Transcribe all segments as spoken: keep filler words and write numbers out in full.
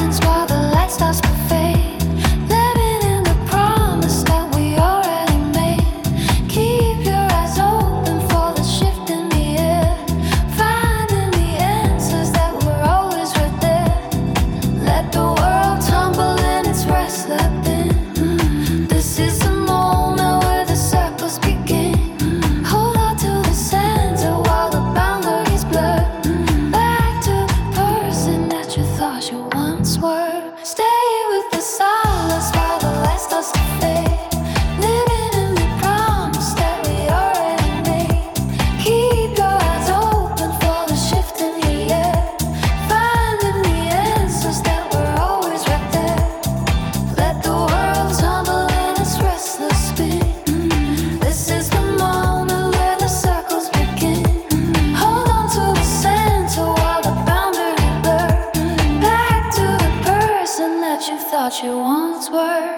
dance while the light starts to fade. Living in the promise that we already made. Keep your eyes open for the shift in the air. Finding the answers that were always right there. Let the world tumble in its restless bin. This is the moment where the circles begin. Hold on to the center while the boundaries blur. Back to the person that you thought you once were. Stay with the silence while the light starts to fade. Living in the promise that we already made. Keep your eyes open for the shift in the air. Finding the answers that were always right there. Let the world tumble in its restless spin. This is the moment where the circles begin. Hold on to the center while the boundary blur. Back to the person that you thought you once were.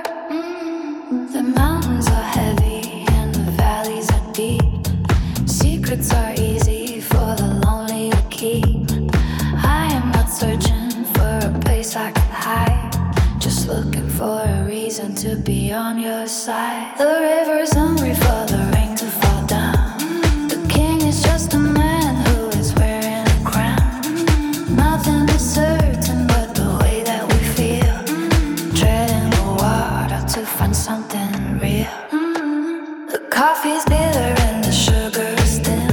The mountains are heavy and the valleys are deep. Secrets are easy for the lonely to keep. I am not searching for a place I can hide. Just looking for a reason to be on your side. The river's hungry for the rain to fall down. The king is just a man who is wearing a crown. Nothing is certain but the way that we feel. Treading the water to find something real. The coffee's bitter and the sugar's thin.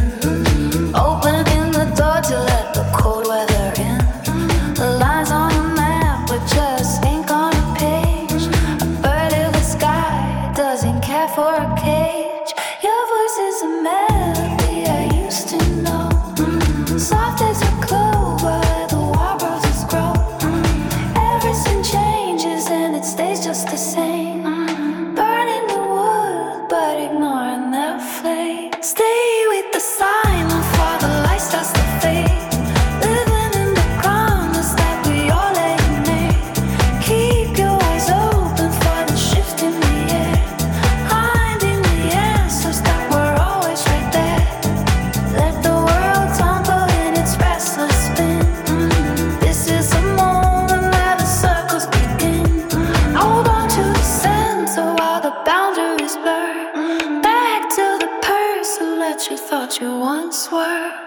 Opening the door to let the cold weather in. The lines on the map were just ink on a page. A bird in the sky doesn't care for a cage. Your voice is a melody I used to know. Soft as a clover, the wild roses grow. Everything changes and it stays just the same. Burning the wood, but ignoring the flame. Stay with the silence while the light starts to fade. Living in the promise that we already made. Keep your eyes open for the shift in the air. Finding the answers that were always right there. Let the world tumble in its restless spin. This is the moment where the circles begin. Hold on to the center while the boundaries blur. Back to the person that you thought you once were.